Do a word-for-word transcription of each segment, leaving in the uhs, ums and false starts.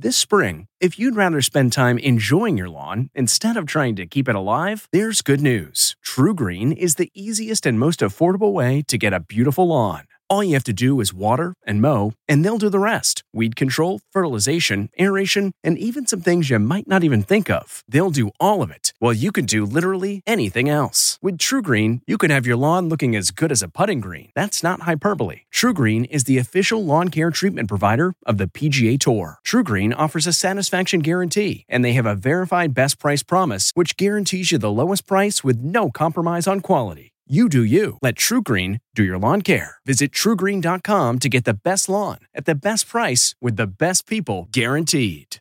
This spring, if you'd rather spend time enjoying your lawn instead of trying to keep it alive, there's good news. TruGreen is the easiest and most affordable way to get a beautiful lawn. All you have to do is water and mow, and they'll do the rest. Weed control, fertilization, aeration, and even some things you might not even think of. They'll do all of it, while you can do literally anything else. With TruGreen, you can have your lawn looking as good as a putting green. That's not hyperbole. TruGreen is the official lawn care treatment provider of the P G A Tour. TruGreen offers a satisfaction guarantee, and they have a verified best price promise, which guarantees you the lowest price with no compromise on quality. You do you. Let TruGreen do your lawn care. Visit True Green dot com to get the best lawn at the best price with the best people guaranteed.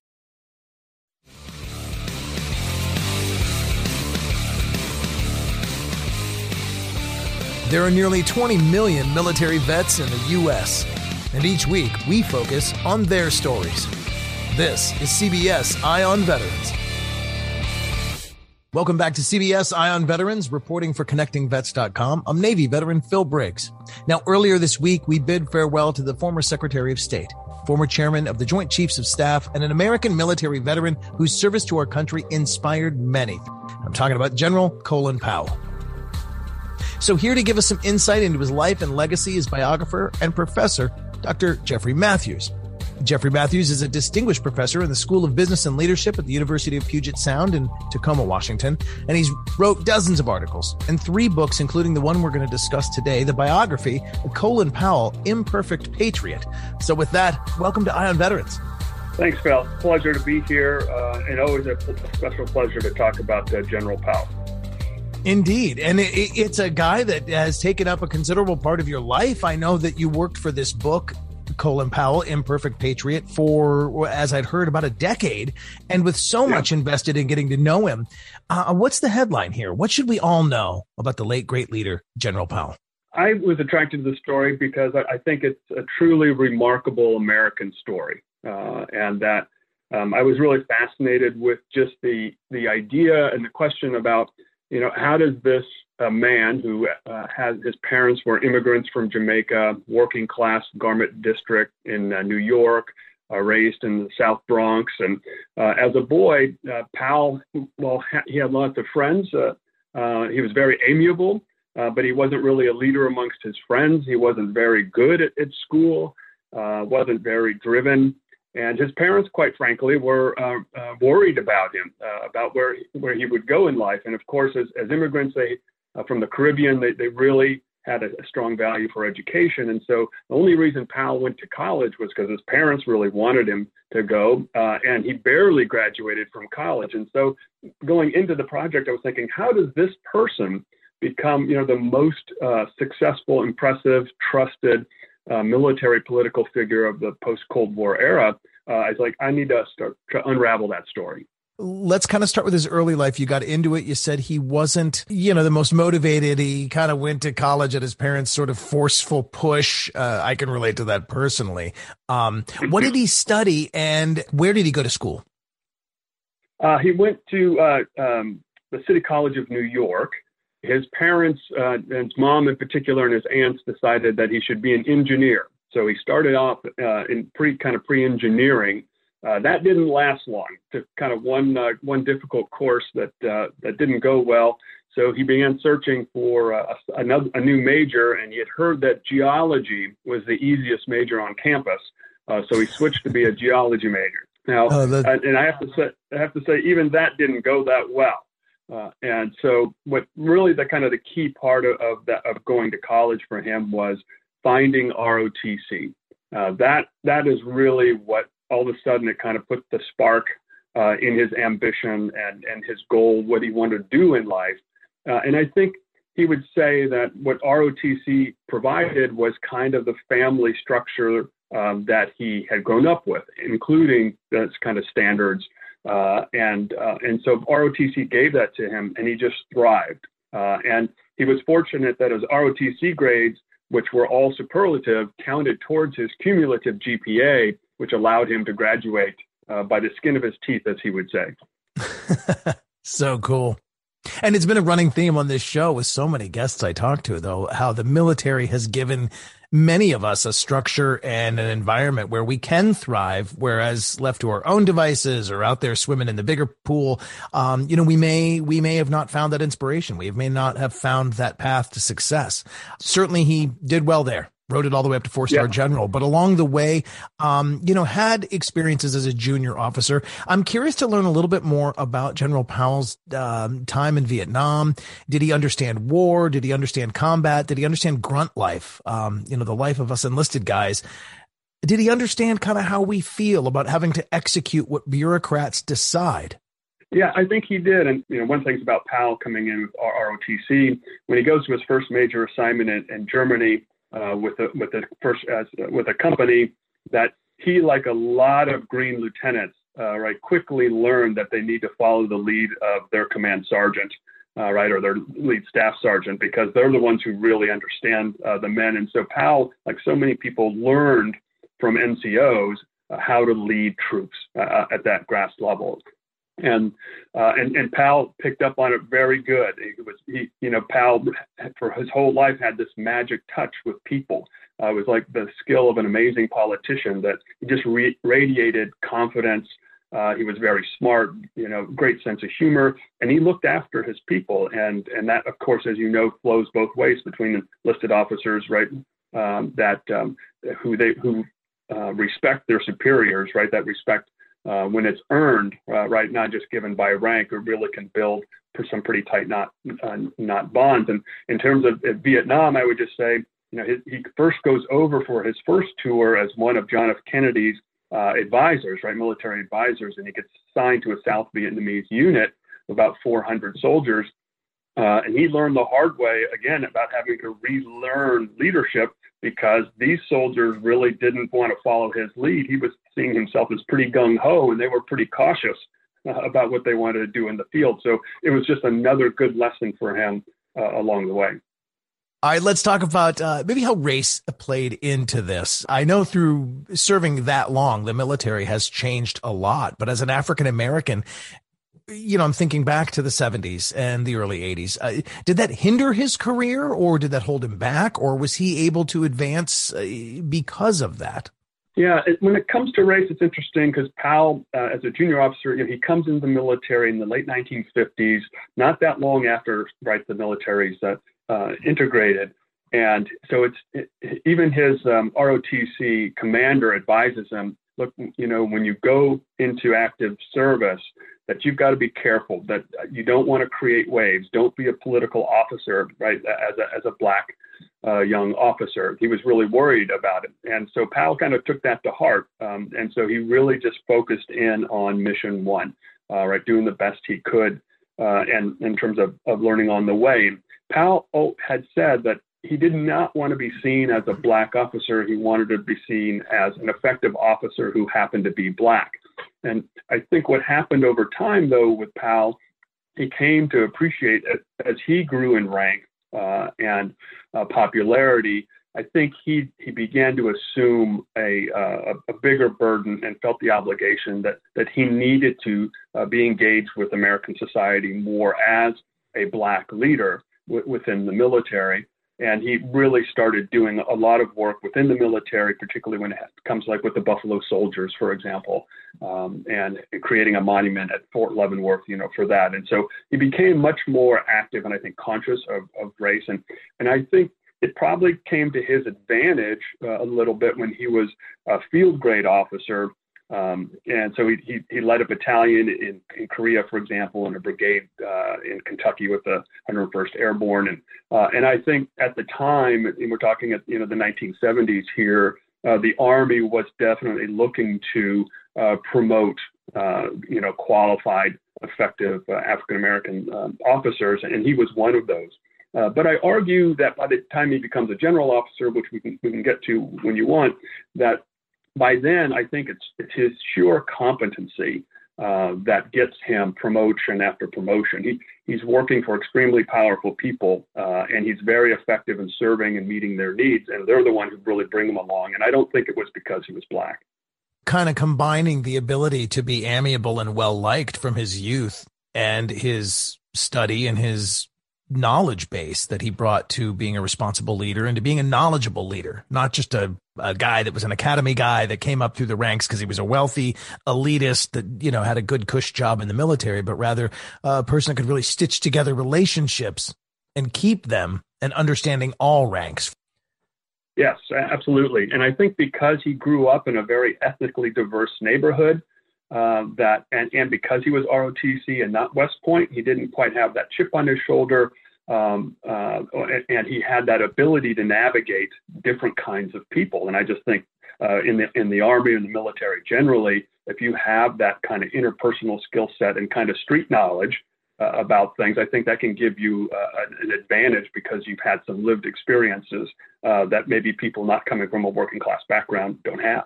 There are nearly twenty million military vets in the U S, and each week we focus on their stories. This is C B S Eye on Veterans. Welcome back to C B S Eye on Veterans, reporting for connecting vets dot com. I'm Navy veteran Phil Briggs. Now, earlier this week, we bid farewell to the former Secretary of State, former chairman of the Joint Chiefs of Staff, and an American military veteran whose service to our country inspired many. I'm talking about General Colin Powell. So here to give us some insight into his life and legacy is biographer and professor, Doctor Jeffrey Matthews. Jeffrey Matthews is a distinguished professor in the School of Business and Leadership at the University of Puget Sound in Tacoma, Washington, and he's wrote dozens of articles and three books, including the one we're going to discuss today, the biography of Colin Powell, Imperfect Patriot. So with that, welcome to Eye on Veterans. Thanks, Phil. Pleasure to be here, uh, and always a special pleasure to talk about uh, General Powell. Indeed. And it, it's a guy that has taken up a considerable part of your life. I know that you worked for this book, Colin Powell, Imperfect Patriot, for, as I'd heard, about a decade. And with so yeah. much invested in getting to know him, uh, what's the headline here? What should we all know about the late, great leader, General Powell? I was attracted to the story because I think it's a truly remarkable American story. Uh, and that um, I was really fascinated with just the, the idea and the question about, you know, how does this a man who uh, has his parents were immigrants from Jamaica, working class garment district in uh, New York, uh, raised in the South Bronx. And uh, as a boy, uh, Powell, well, ha- he had lots of friends. Uh, uh, he was very amiable, uh, but he wasn't really a leader amongst his friends. He wasn't very good at, at school, uh, wasn't very driven. And his parents, quite frankly, were uh, uh, worried about him, uh, about where, where he would go in life. And of course, as, as immigrants, they Uh, from the Caribbean, they, they really had a, a strong value for education. And so the only reason Powell went to college was because his parents really wanted him to go. Uh, and he barely graduated from college. And so going into the project, I was thinking, how does this person become, you know, the most uh, successful, impressive, trusted uh, military political figure of the post-Cold War era? Uh, I was like, I need to start to unravel that story. Let's kind of start with his early life. You got into it. You said he wasn't, you know, the most motivated. He kind of went to college at his parents' sort of forceful push. Uh, I can relate to that personally. Um, what did he study and where did he go to school? Uh, he went to uh, um, the City College of New York. His parents, uh, and his mom in particular, and his aunts decided that he should be an engineer. So he started off uh, in pre kind of pre-engineering. Uh, that didn't last long. Took kind of one uh, one difficult course that uh, that didn't go well. So he began searching for uh, a, another, a new major, and he had heard that geology was the easiest major on campus. Uh, so he switched to be a geology major. Now, oh, that... and I have to say, I have to say, even that didn't go that well. Uh, and so, what really the kind of the key part of, of that of going to college for him was finding R O T C. Uh, that that is really what. All of a sudden, it kind of put the spark uh, in his ambition and, and his goal, what he wanted to do in life. Uh, and I think he would say that what R O T C provided was kind of the family structure um, that he had grown up with, including those kind of standards. Uh, and uh, and so R O T C gave that to him, and he just thrived. Uh, and he was fortunate that his R O T C grades, which were all superlative, counted towards his cumulative G P A, which allowed him to graduate uh, by the skin of his teeth, as he would say. So cool. And it's been a running theme on this show with so many guests I talk to, though, how the military has given many of us a structure and an environment where we can thrive, whereas left to our own devices or out there swimming in the bigger pool, um, you know, we may, we may have not found that inspiration. We may not have found that path to success. Certainly he did well there. Rode it all the way up to four-star yeah. general, but along the way, um, you know, had experiences as a junior officer. I'm curious to learn a little bit more about General Powell's um, time in Vietnam. Did he understand war? Did he understand combat? Did he understand grunt life? Um, you know, the life of us enlisted guys. Did he understand kind of how we feel about having to execute what bureaucrats decide? Yeah, I think he did. And, you know, one thing's about Powell coming in with R O T C, when he goes to his first major assignment in, in Germany, Uh, with a with a first uh, with a company, that he, like a lot of green lieutenants, uh, right, quickly learned that they need to follow the lead of their command sergeant, uh, right, or their lead staff sergeant, because they're the ones who really understand uh, the men. And so Powell, like so many people, learned from N C Os uh, how to lead troops uh, at that grass level. And, uh, and and Powell picked up on it very good. It was he, you know, Powell for his whole life had this magic touch with people. Uh, it was like the skill of an amazing politician, that he just re- radiated confidence. Uh, he was very smart, you know, great sense of humor, and he looked after his people. And and that, of course, as you know, flows both ways between enlisted officers, right? Um, that um, who they who uh, respect their superiors, right? That respect. Uh, when it's earned, uh, right, not just given by rank, it really can build for some pretty tight knot, uh, knot bonds. And in terms of uh, Vietnam, I would just say, you know, his, he first goes over for his first tour as one of John F. Kennedy's uh, advisors, right, military advisors, and he gets assigned to a South Vietnamese unit of about four hundred soldiers. Uh, and he learned the hard way, again, about having to relearn leadership, because these soldiers really didn't want to follow his lead. He was seeing himself as pretty gung-ho, and they were pretty cautious uh, about what they wanted to do in the field. So it was just another good lesson for him uh, along the way. All right, let's talk about uh, maybe how race played into this. I know through serving that long, the military has changed a lot, but as an African American, you know, I'm thinking back to the seventies and the early eighties. Uh, did that hinder his career, or did that hold him back, or was he able to advance uh, because of that? Yeah, it, when it comes to race, it's interesting because Powell, uh, as a junior officer, you know, he comes into the military in the late nineteen fifties, not that long after, right, the military's uh, uh, integrated. And so it's it, even his um, R O T C commander advises him, look, you know, when you go into active service, that you've got to be careful, that you don't want to create waves. Don't be a political officer, right, as a, as a black uh, young officer. He was really worried about it. And so Powell kind of took that to heart. Um, and so he really just focused in on mission one, uh, right, doing the best he could uh, and in terms of, of learning on the way. Powell had said that he did not want to be seen as a black officer. He wanted to be seen as an effective officer who happened to be black. And I think what happened over time, though, with Powell, he came to appreciate it as he grew in rank uh, and uh, popularity. I think he he began to assume a, uh, a bigger burden and felt the obligation that that he needed to uh, be engaged with American society more as a black leader w- within the military. And he really started doing a lot of work within the military, particularly when it comes like with the Buffalo Soldiers, for example, um, and creating a monument at Fort Leavenworth, you know, for that. And so he became much more active and I think conscious of, of race. And, and I think it probably came to his advantage uh, a little bit when he was a field grade officer. Um, and so he, he, he led a battalion in, in Korea, for example, and a brigade uh, in Kentucky with the one hundred first Airborne. And uh, and I think at the time, and we're talking at you know the nineteen seventies here, uh, the Army was definitely looking to uh, promote uh, you know qualified, effective uh, African American um, officers, and he was one of those. Uh, but I argue that by the time he becomes a general officer, which we can we can get to when you want, that by then, I think it's it's his sheer competency uh, that gets him promotion after promotion. He he's working for extremely powerful people, uh, and he's very effective in serving and meeting their needs. And they're the ones who really bring him along. And I don't think it was because he was black. Kind of combining the ability to be amiable and well liked from his youth and his study and his knowledge base that he brought to being a responsible leader and to being a knowledgeable leader, not just a, a guy that was an academy guy that came up through the ranks because he was a wealthy elitist that, you know, had a good cush job in the military, but rather a person that could really stitch together relationships and keep them and understanding all ranks. Yes, absolutely. And I think because he grew up in a very ethnically diverse neighborhood, uh, that and, and because he was R O T C and not West Point, he didn't quite have that chip on his shoulder. Um, uh, and he had that ability to navigate different kinds of people. And I just think uh, in the in the Army and the military generally, if you have that kind of interpersonal skill set and kind of street knowledge uh, about things, I think that can give you uh, an advantage because you've had some lived experiences uh, that maybe people not coming from a working class background don't have.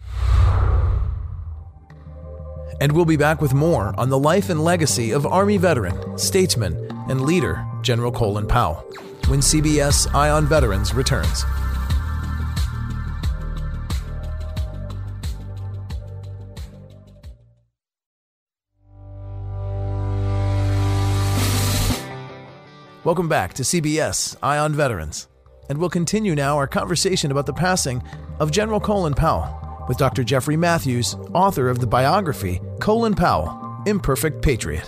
And we'll be back with more on the life and legacy of Army veteran, statesman, and leader, General Colin Powell, when C B S Eye on Veterans returns. Welcome back to C B S Eye on Veterans. And we'll continue now our conversation about the passing of General Colin Powell with Doctor Jeffrey Matthews, author of the biography, Colin Powell, Imperfect Patriot.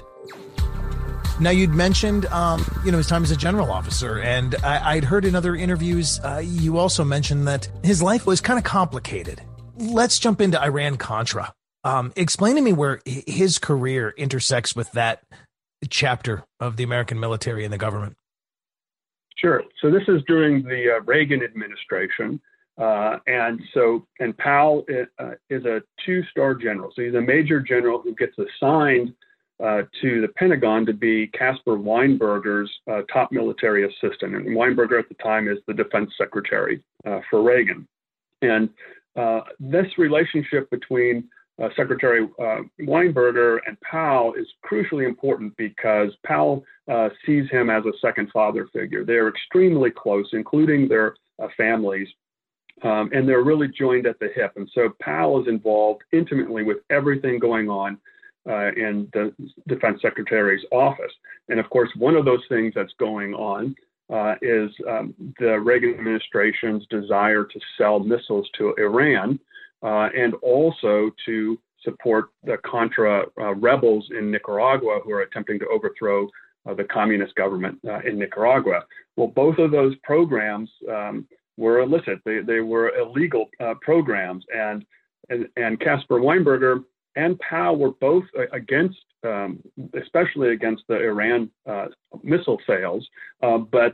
Now, you'd mentioned, um, you know, his time as a general officer, and I, I'd heard in other interviews, uh, you also mentioned that his life was kind of complicated. Let's jump into Iran-Contra. Um, explain to me where his career intersects with that chapter of the American military and the government. Sure. So this is during the uh, Reagan administration. Uh, and so, and Powell is, uh, is a two-star general. So he's a major general who gets assigned uh, to the Pentagon to be Caspar Weinberger's uh, top military assistant. And Weinberger at the time is the defense secretary uh, for Reagan. And uh, this relationship between uh, Secretary uh, Weinberger and Powell is crucially important because Powell uh, sees him as a second father figure. They're extremely close, including their uh, families. Um, and they're really joined at the hip. And so Powell is involved intimately with everything going on uh, in the defense secretary's office. And of course, one of those things that's going on uh, is um, the Reagan administration's desire to sell missiles to Iran uh, and also to support the Contra uh, rebels in Nicaragua who are attempting to overthrow uh, the communist government uh, in Nicaragua. Well, both of those programs um, were illicit. They they were illegal uh, programs, and and and Caspar Weinberger and Powell were both against, um, especially against the Iran uh, missile sales. Uh, but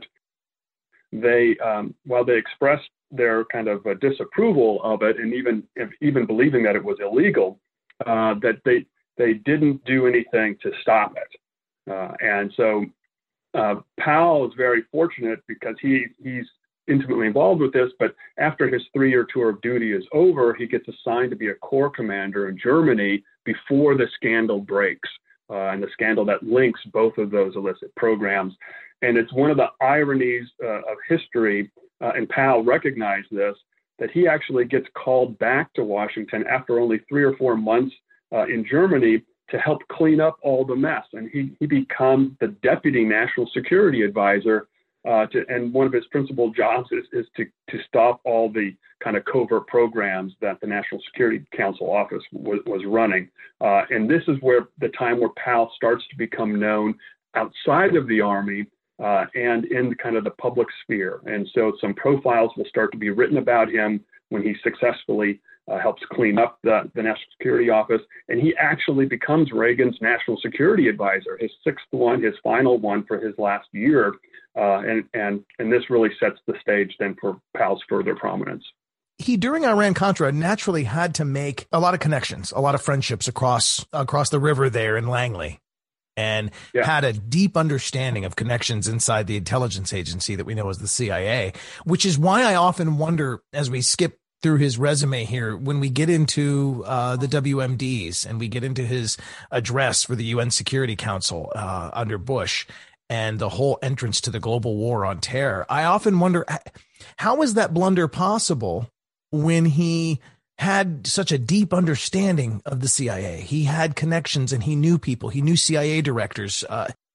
they, um, while they expressed their kind of uh, disapproval of it, and even even believing that it was illegal, uh, that they they didn't do anything to stop it. Uh, and so uh, Powell is very fortunate because he he's intimately involved with this, but after his three-year tour of duty is over, he gets assigned to be a corps commander in Germany before the scandal breaks, uh, and the scandal that links both of those illicit programs. And it's one of the ironies uh, of history, uh, and Powell recognized this, that he actually gets called back to Washington after only three or four months uh, in Germany to help clean up all the mess. And he, he becomes the deputy national security advisor. Uh, to, and one of his principal jobs is, is to, to stop all the kind of covert programs that the National Security Council office was, was running. Uh, and this is where the time where Powell starts to become known outside of the Army uh, and in kind of the public sphere. And so some profiles will start to be written about him when he successfully uh, helps clean up the, the National Security Office. And he actually becomes Reagan's national security advisor, his sixth one, his final one for his last year. Uh, and, and, and this really sets the stage then for Powell's further prominence. He, during Iran-Contra, naturally had to make a lot of connections, a lot of friendships across across the river there in Langley, and yeah. had a deep understanding of connections inside the intelligence agency that we know as the C I A, which is why I often wonder, as we skip through his resume here, when we get into uh, the W M Ds and we get into his address for the U N Security Council uh, under Bush, and the whole entrance to the global war on terror, I often wonder, how is that blunder possible when he had such a deep understanding of the C I A? He had connections and he knew people. He knew C I A directors. Uh,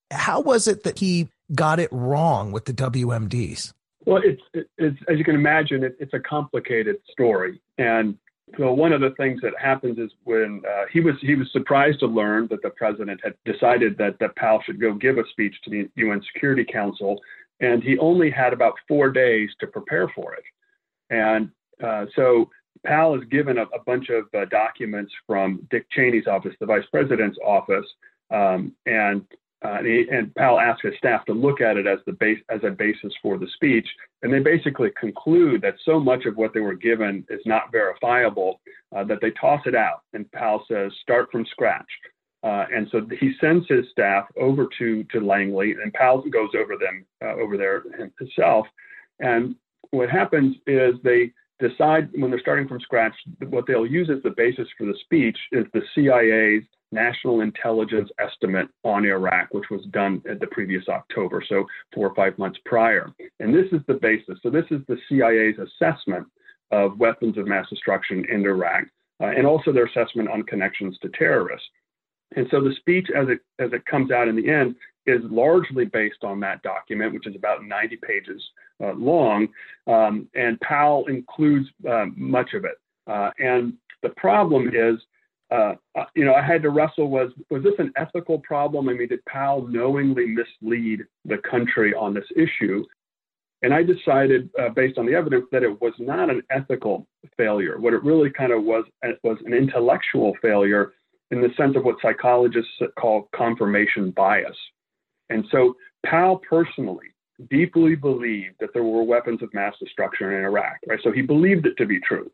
How was it that he got it wrong with the W M Ds? Well, it's, it's as you can imagine, it, it's a complicated story. And so one of the things that happens is when uh, he was he was surprised to learn that the president had decided that, that Powell should go give a speech to the U N Security Council, and he only had about four days to prepare for it. And uh, so Powell is given a, a bunch of uh, documents from Dick Cheney's office, the vice president's office, um, and Uh, and, he, and Powell asked his staff to look at it as the base as a basis for the speech, and they basically conclude that so much of what they were given is not verifiable uh, that they toss it out. And Powell says, "Start from scratch." Uh, and so he sends his staff over to to Langley, and Powell goes over them uh, over there himself. And what happens is they decide when they're starting from scratch, what they'll use as the basis for the speech is the C I A's National Intelligence Estimate on Iraq, which was done at the previous October, so four or five months prior. And this is the basis. So this is the C I A's assessment of weapons of mass destruction in Iraq, uh, and also their assessment on connections to terrorists. And so the speech, as it as it comes out in the end, is largely based on that document, which is about ninety pages uh, long. Um, and Powell includes uh, much of it. Uh, and the problem is, uh, you know, I had to wrestle, was, was this an ethical problem? I mean, did Powell knowingly mislead the country on this issue? And I decided, uh, based on the evidence, that it was not an ethical failure. What it really kind of was, was an intellectual failure in the sense of what psychologists call confirmation bias. And so Powell personally deeply believed that there were weapons of mass destruction in Iraq, right? So he believed it to be true.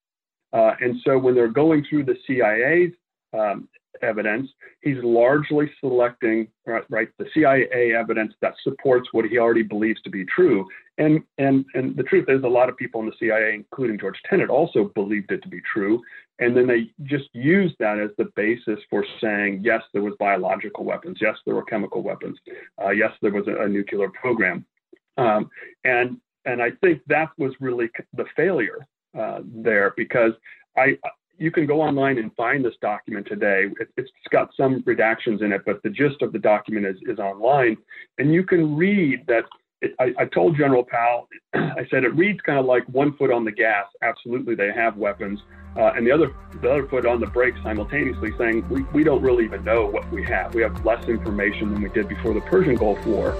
Uh, and so when they're going through the C I A's um, evidence, he's largely selecting, right, right, the C I A evidence that supports what he already believes to be true. And, and, and the truth is, a lot of people in the C I A, including George Tenet, also believed it to be true. And then they just used that as the basis for saying, yes, there was biological weapons. Yes, there were chemical weapons. Uh, yes, there was a, a nuclear program. Um, and, and I think that was really the failure uh, there, because I, you can go online and find this document today. It, it's got some redactions in it, but the gist of the document is, is online. And you can read that. It, I, I told General Powell, I said, it reads kind of like one foot on the gas. Absolutely, they have weapons. Uh, and the other the other foot on the brake simultaneously, saying, we, we don't really even know what we have. We have less information than we did before the Persian Gulf War.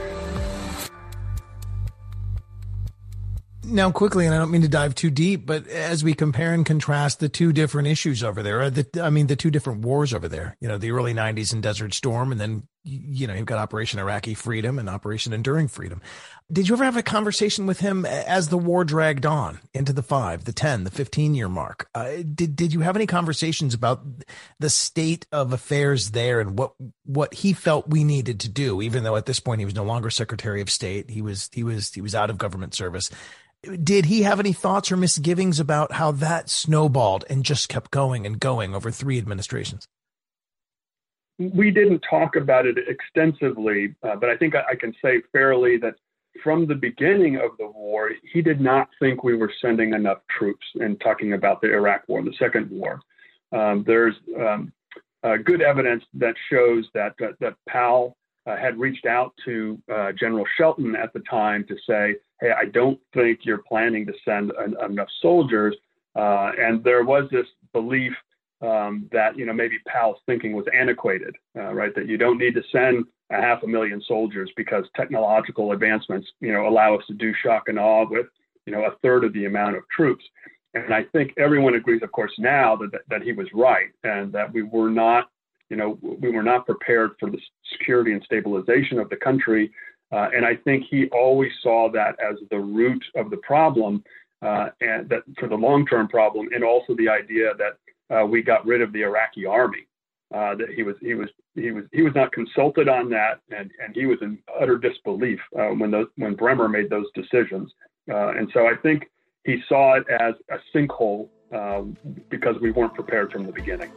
Now, quickly, and I don't mean to dive too deep, but as we compare and contrast the two different issues over there, the, I mean, the two different wars over there, you know, the early nineties and Desert Storm, and then, you know, you've got Operation Iraqi Freedom and Operation Enduring Freedom. Did you ever have a conversation with him as the war dragged on into the five, the ten, the fifteen year mark? Uh, did, did you have any conversations about the state of affairs there and what, what he felt we needed to do, even though at this point he was no longer Secretary of State, he was, he was, he was out of government service? Did he have any thoughts or misgivings about how that snowballed and just kept going and going over three administrations? We didn't talk about it extensively, uh, but I think I, I can say fairly that from the beginning of the war, he did not think we were sending enough troops, and talking about the Iraq War, the second war. Um, there's um, uh, good evidence that shows that, that, that Powell uh, had reached out to uh, General Shelton at the time to say, hey, I don't think you're planning to send an, enough soldiers. Uh, and there was this belief um, that, you know, maybe Powell's thinking was antiquated, uh, right? That you don't need to send a half a million soldiers because technological advancements, you know, allow us to do shock and awe with, you know, a third of the amount of troops. And I think everyone agrees, of course, now that, that, that he was right, and that we were not, you know, we were not prepared for the security and stabilization of the country. Uh, and I think he always saw that as the root of the problem, uh, and that for the long-term problem, and also the idea that uh, we got rid of the Iraqi army. Uh, that he was he was he was he was not consulted on that, and, and he was in utter disbelief uh, when those when Bremer made those decisions. Uh, and so I think he saw it as a sinkhole uh, because we weren't prepared from the beginning.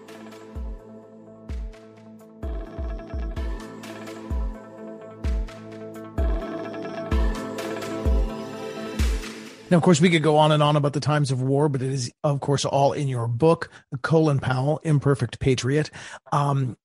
Now, of course, we could go on and on about the times of war, but it is, of course, all in your book, Colin Powell, Imperfect Patriot. Um,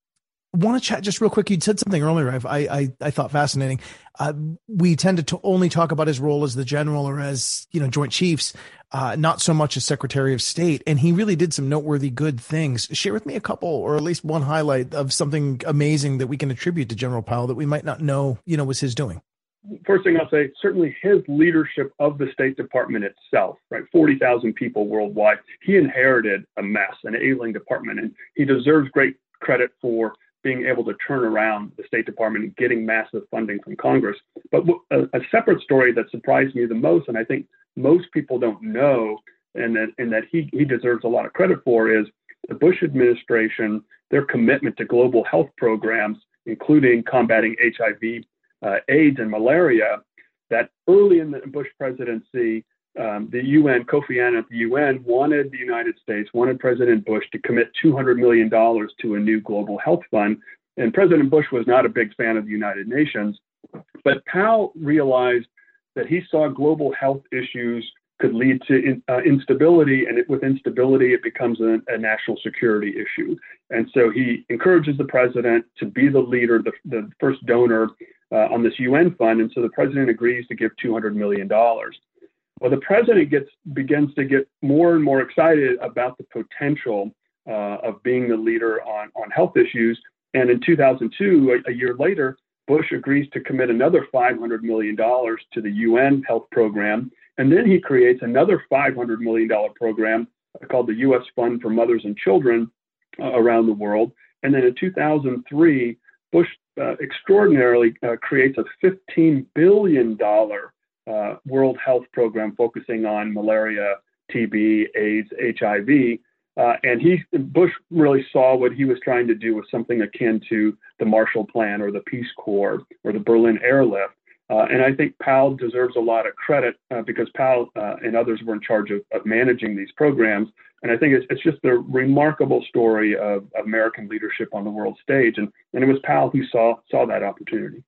want to chat just real quick. You'd said something earlier I I, I thought fascinating. Uh, we tend to, to only talk about his role as the general or as, you know, Joint Chiefs, uh, not so much as Secretary of State. And he really did some noteworthy good things. Share with me a couple, or at least one highlight of something amazing that we can attribute to General Powell that we might not know, you know, was his doing. First thing I'll say, certainly his leadership of the State Department itself, right? forty thousand people worldwide. He inherited a mess, an ailing department, and he deserves great credit for being able to turn around the State Department and getting massive funding from Congress. But a, a separate story that surprised me the most, and I think most people don't know, and that, and that he, he deserves a lot of credit for, is the Bush administration, their commitment to global health programs, including combating H I V, uh, AIDS, and malaria, that early in the Bush presidency, Um, the U N, Kofi Annan at the U N wanted the United States, wanted President Bush to commit two hundred million dollars to a new global health fund. And President Bush was not a big fan of the United Nations. But Powell realized that he saw global health issues could lead to in, uh, instability. And it, with instability, it becomes a, a national security issue. And so he encourages the president to be the leader, the, the first donor uh, on this U N fund. And so the president agrees to give two hundred million dollars. Well, the president gets begins to get more and more excited about the potential uh, of being the leader on, on health issues. And in two thousand two, a, a year later, Bush agrees to commit another five hundred million dollars to the U N health program. And then he creates another five hundred million dollars program called the U S Fund for Mothers and Children uh, around the world. And then in two thousand three, Bush uh, extraordinarily uh, creates a fifteen billion dollars Uh, World Health Program focusing on malaria, T B, AIDS, H I V. Uh, and he, Bush really saw what he was trying to do with something akin to the Marshall Plan or the Peace Corps or the Berlin Airlift. Uh, and I think Powell deserves a lot of credit uh, because Powell uh, and others were in charge of, of managing these programs. And I think it's, it's just a remarkable story of American leadership on the world stage. And, and it was Powell who saw, saw that opportunity.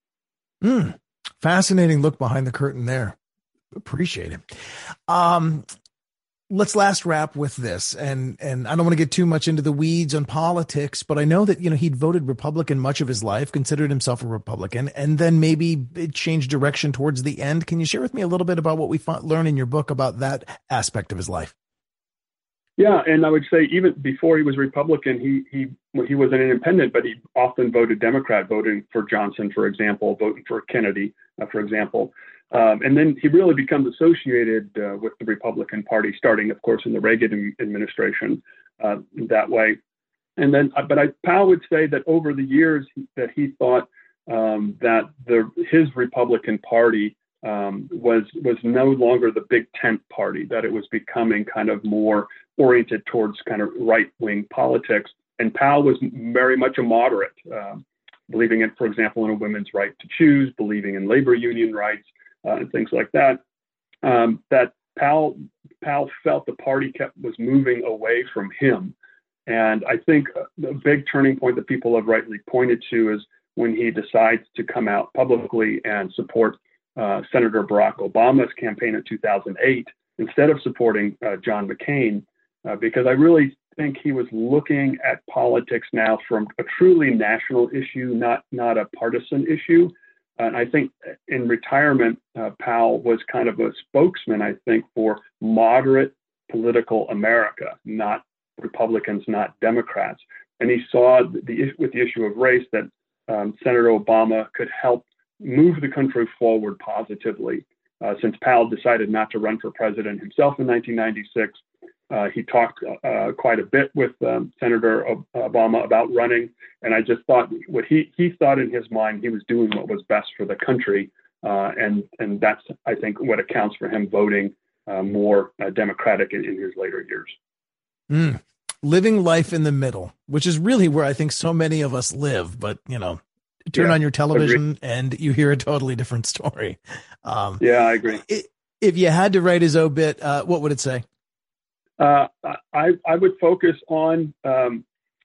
Mm. Fascinating look behind the curtain there. Appreciate it. Um, let's last wrap with this. And, and I don't want to get too much into the weeds on politics, but I know that, you know, he'd voted Republican much of his life, considered himself a Republican, and then maybe it changed direction towards the end. Can you share with me a little bit about what we learn in your book about that aspect of his life? Yeah, and I would say even before he was Republican, he he well, he was an independent, but he often voted Democrat, voting for Johnson, for example, voting for Kennedy, uh, for example. Um, and then he really becomes associated uh, with the Republican Party, starting, of course, in the Reagan administration uh, that way. And then, but I, Powell would say that over the years that he thought um, that the his Republican Party um, was was no longer the big tent party, that it was becoming kind of more oriented towards kind of right-wing politics. And Powell was very much a moderate, um, believing in, for example, in a women's right to choose, believing in labor union rights uh, and things like that. Um, that Powell Powell felt the party kept was moving away from him. And I think the big turning point that people have rightly pointed to is when he decides to come out publicly and support uh, Senator Barack Obama's campaign in two thousand eight instead of supporting uh, John McCain. Uh, because I really think he was looking at politics now from a truly national issue, not not a partisan issue. And I think in retirement, uh, Powell was kind of a spokesman, I think, for moderate political America, not Republicans, not Democrats. And he saw the, the with the issue of race that um, Senator Obama could help move the country forward positively. Uh, since Powell decided not to run for president himself in nineteen ninety-six, Uh, he talked uh, quite a bit with um, Senator Obama about running, and I just thought what he he thought in his mind he was doing what was best for the country, uh, and and that's I think what accounts for him voting uh, more uh, Democratic in, in his later years. Mm. Living life in the middle, which is really where I think so many of us live. But you know, turn yeah, on your television agree. and you hear a totally different story. Um, yeah, I agree. It, if you had to write his obit, uh, what would it say? Uh, I, I would focus on um,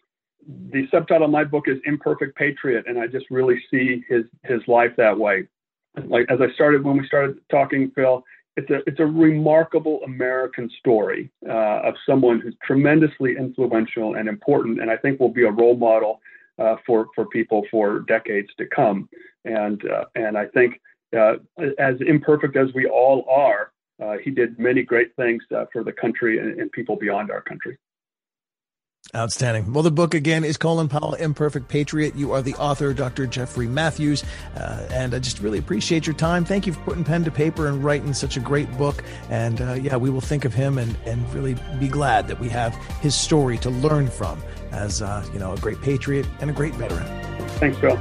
the subtitle of my book is Imperfect Patriot, and I just really see his his life that way. Like as I started when we started talking, Phil, it's a it's a remarkable American story uh, of someone who's tremendously influential and important, and I think will be a role model uh, for for people for decades to come. And uh, and I think uh, as imperfect as we all are, uh, he did many great things uh, for the country and, and people beyond our country. Outstanding. Well, the book again is Colin Powell, Imperfect Patriot. You are the author, Doctor Jeffrey Matthews, uh, and I just really appreciate your time. Thank you for putting pen to paper and writing such a great book. And uh, yeah, we will think of him and, and really be glad that we have his story to learn from as uh, you know, a great patriot and a great veteran. Thanks, Bill.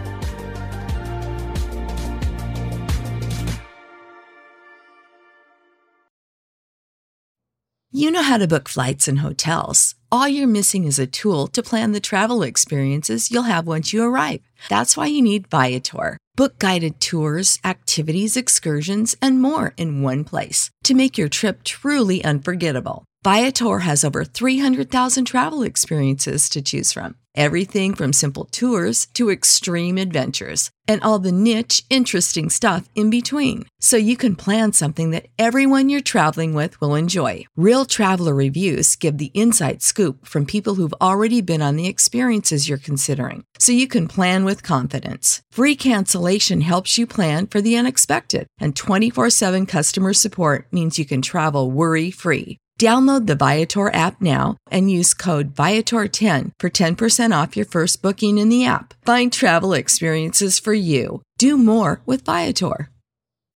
You know how to book flights and hotels. All you're missing is a tool to plan the travel experiences you'll have once you arrive. That's why you need Viator. Book guided tours, activities, excursions, and more in one place to make your trip truly unforgettable. Viator has over three hundred thousand travel experiences to choose from. Everything from simple tours to extreme adventures and all the niche, interesting stuff in between. So you can plan something that everyone you're traveling with will enjoy. Real traveler reviews give the inside scoop from people who've already been on the experiences you're considering. So you can plan with confidence. Free cancellation helps you plan for the unexpected. And twenty-four seven customer support means you can travel worry-free. Download the Viator app now and use code Viator ten for ten percent off your first booking in the app. Find travel experiences for you. Do more with Viator.